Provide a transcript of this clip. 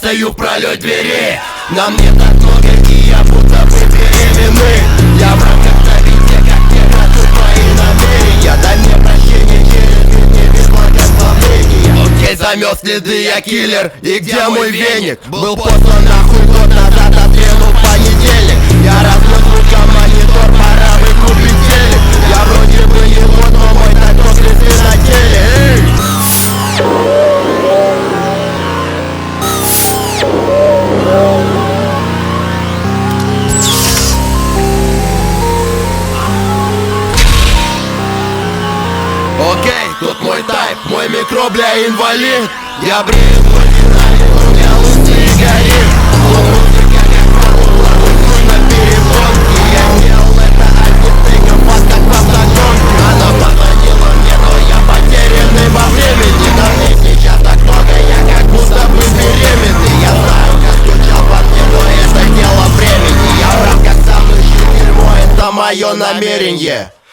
стою в пролёт двери. На мне так много, и я будто бы беременный. Я в рамках события, как те крадут твои намерения. Дай мне прощение через не без благословения. Окей, замёл следы, я киллер. И где мой веник? Был послан нахуй год назад, отмену в понедельник. Я разнес звуком монитор, пора выкупить телек. Я вроде бы не вот, но мой такой следы на теле. Эй! Окей, тут мой тайп, мой микро, бля, инвалид. Я брею твой динамик, у меня лучше и горит. Но музыка как формула, на перегонке. Я делал это одним тыком, вас как в автогонке. Она позвонила мне, но я потерянный во времени. Но мне сейчас так много, я как будто бы беременный. Я знаю, как скучал по мне, но это дело времени. Я в рамках самых дерьмо, это мое намерение.